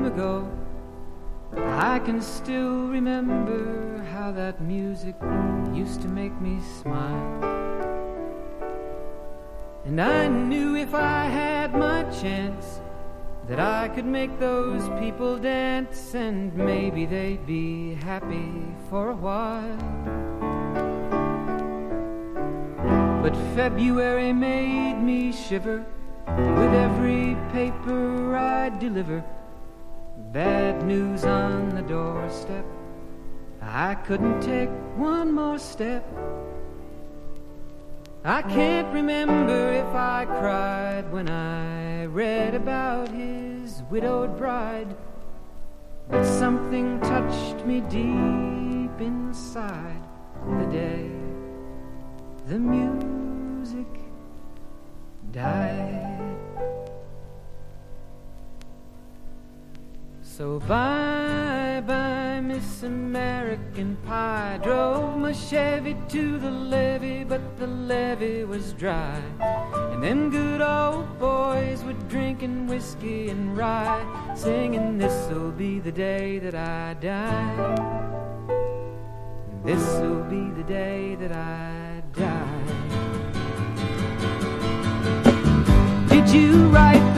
ago, I can still remember how that music used to make me smile. And I knew if I had my chance that I could make those people dance, and maybe they'd be happy for a while. But February made me shiver with every paper I deliver. Bad news on the doorstep, I couldn't take one more step. I can't remember if I cried when I read about his widowed bride, but something touched me deep inside the day the music died. So bye-bye, Miss American Pie. Drove my Chevy to the levee, but the levee was dry. And them good old boys were drinking whiskey and rye, singing, this'll be the day that I die. This'll be the day that I die. Did you write